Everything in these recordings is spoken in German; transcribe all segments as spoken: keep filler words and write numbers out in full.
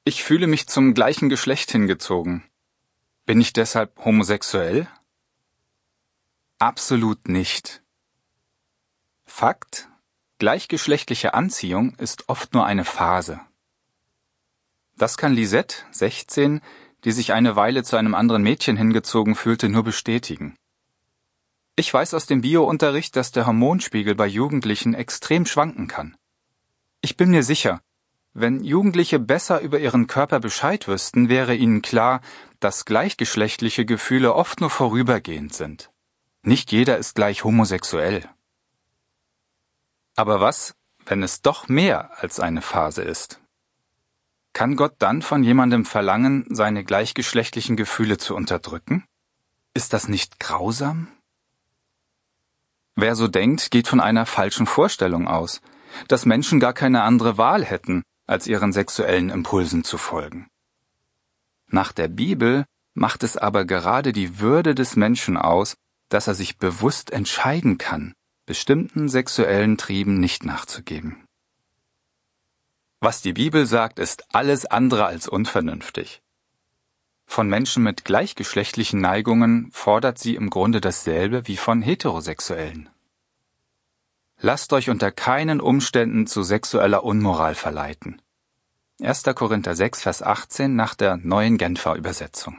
Ich fühle mich zum gleichen Geschlecht hingezogen. Bin ich deshalb homosexuell? Absolut nicht. Fakt: Gleichgeschlechtliche Anziehung ist oft nur eine Phase. Das kann Lisette, sechzehn, die sich eine Weile zu einem anderen Mädchen hingezogen fühlte, nur bestätigen. Ich weiß aus dem Bio-Unterricht, dass der Hormonspiegel bei Jugendlichen extrem schwanken kann. Ich bin mir sicher, wenn Jugendliche besser über ihren Körper Bescheid wüssten, wäre ihnen klar, dass gleichgeschlechtliche Gefühle oft nur vorübergehend sind. Nicht jeder ist gleich homosexuell. Aber was, wenn es doch mehr als eine Phase ist? Kann Gott dann von jemandem verlangen, seine gleichgeschlechtlichen Gefühle zu unterdrücken? Ist das nicht grausam? Wer so denkt, geht von einer falschen Vorstellung aus, dass Menschen gar keine andere Wahl hätten, als ihren sexuellen Impulsen zu folgen. Nach der Bibel macht es aber gerade die Würde des Menschen aus, dass er sich bewusst entscheiden kann, bestimmten sexuellen Trieben nicht nachzugeben. Was die Bibel sagt, ist alles andere als unvernünftig. Von Menschen mit gleichgeschlechtlichen Neigungen fordert sie im Grunde dasselbe wie von Heterosexuellen. Lasst euch unter keinen Umständen zu sexueller Unmoral verleiten. erster Korinther sechs, Vers achtzehn nach der Neuen Genfer Übersetzung.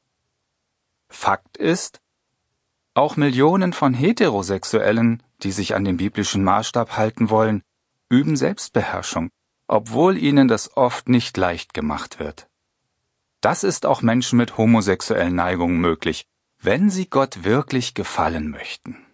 Fakt ist, auch Millionen von Heterosexuellen, die sich an den biblischen Maßstab halten wollen, üben Selbstbeherrschung, obwohl ihnen das oft nicht leicht gemacht wird. Das ist auch Menschen mit homosexuellen Neigungen möglich, wenn sie Gott wirklich gefallen möchten.